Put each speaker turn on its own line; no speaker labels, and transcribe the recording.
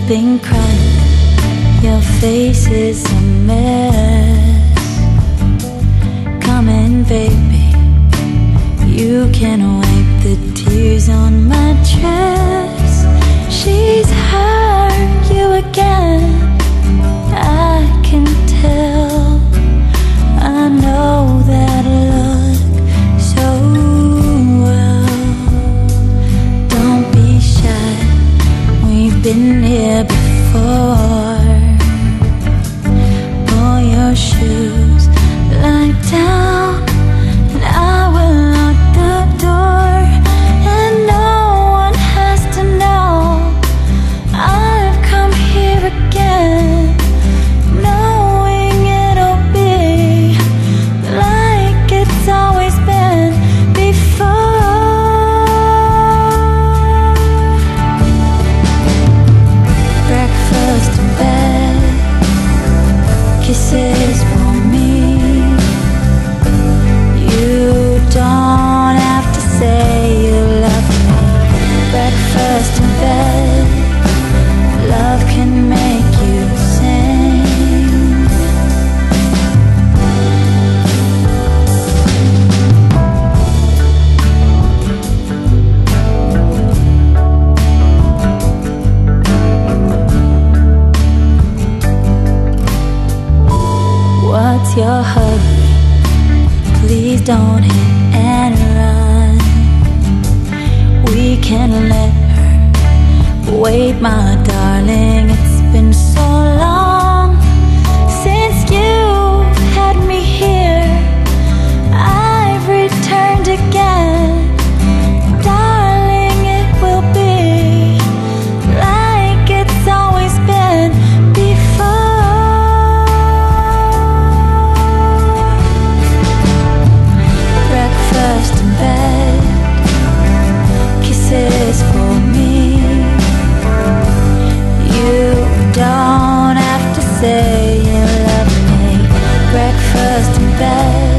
been crying, your face is a mess. Come in, baby, you can wipe the tears on my dress. She's hurt you again, I can tell. I know that look so well. Don't be shy, we've been here before. Pull your shoes, lie down, and I will lock the door. And no one has to know I've come here again, knowing it'll be like it's always been before. Breakfast in bed, kisses for me. You don't have to say you love me. Breakfast in bed, love can make you sing. What's your hurry? Please don't hit and run. We can let her wait, my darling. It's been so long since you had me here. I've returned again, darling. It will be like it's always been before. Breakfast in bed, kisses for me. You don't have to say you love me. Breakfast in bed,